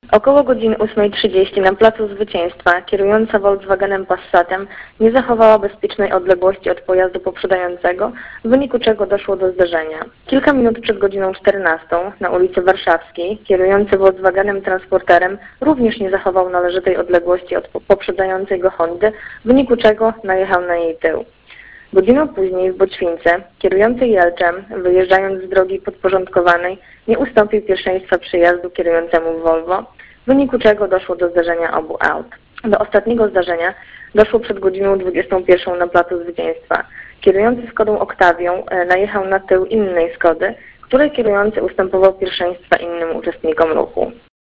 Około godziny 8:30 na Placu Zwycięstwa kierująca Volkswagenem Passatem nie zachowała bezpiecznej odległości od pojazdu poprzedzającego, w wyniku czego doszło do zderzenia. Kilka minut przed godziną 14 na ulicy Warszawskiej kierujący Volkswagenem Transporterem również nie zachował należytej odległości od poprzedzającej go Hondy, w wyniku czego najechał na jej tył. Godzinę później w Boćwince kierujący Jelczem, wyjeżdżając z drogi podporządkowanej, nie ustąpił pierwszeństwa przejazdu kierującemu Volvo, w wyniku czego doszło do zderzenia obu aut. Do ostatniego zdarzenia doszło przed godziną 21 na Placu Zwycięstwa. Kierujący Skodą Octavią najechał na tył innej Skody, której kierujący ustępował pierwszeństwa innym uczestnikom ruchu.